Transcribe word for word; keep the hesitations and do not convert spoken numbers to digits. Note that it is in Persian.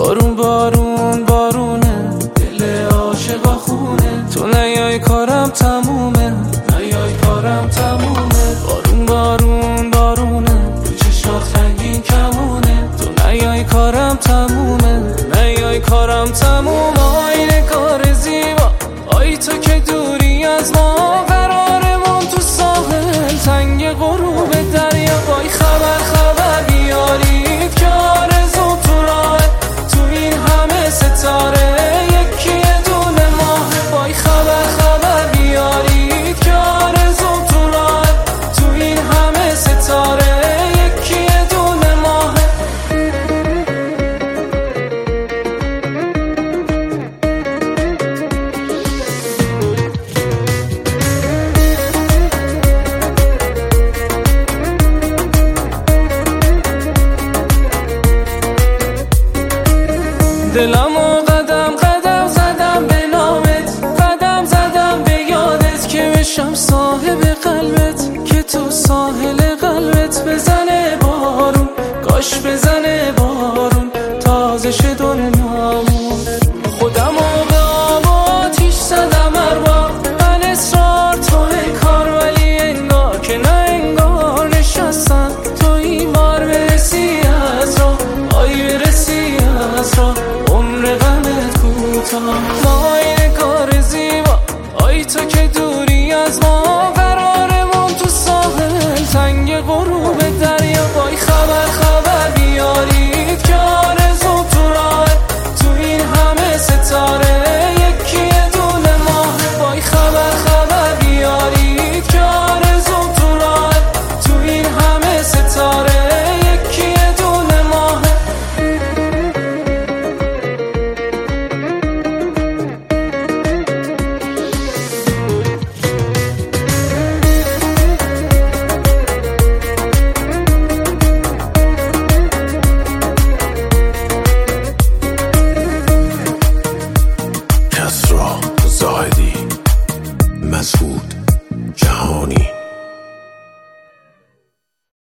بارون بارون بارونه، دل عاشقا خونه. تو نیای کارم تمومه، نیای کارم تمومه. بارون بارون بارونه، تو چشات رنگین کمونه. تو نیای کارم تمومه، نیای کارم تمومه. آینه کار زیبا، آی تو که دوری از ما، قرارمون تو ساحل تنگ غروب دریا. وای خبر خبر بیارید که آرزو تو راه، تو این همه ستاره یکی یه دونه ماه. وای خبر خبر بیارید که آرزو تو راه، تو این همه ستاره یکی یه دونه ماه. دلمو قدم قدم زدم به نامت، قدم زدم به یادت که بشم صاحب قلبت، که تو ساحل قلبت بزنه بارون، کاش بزنه بارون تازه شه دنیامون. خودمو به آب و آتیش زدم هر بار، من اصرار توی کار، ولی انگار که نه انگار نشستم تو این بار. برسی از راه، آی برسی از راه، عمر غمت کوتاه. ما این کار زیبا، آی تو که دوری از ما،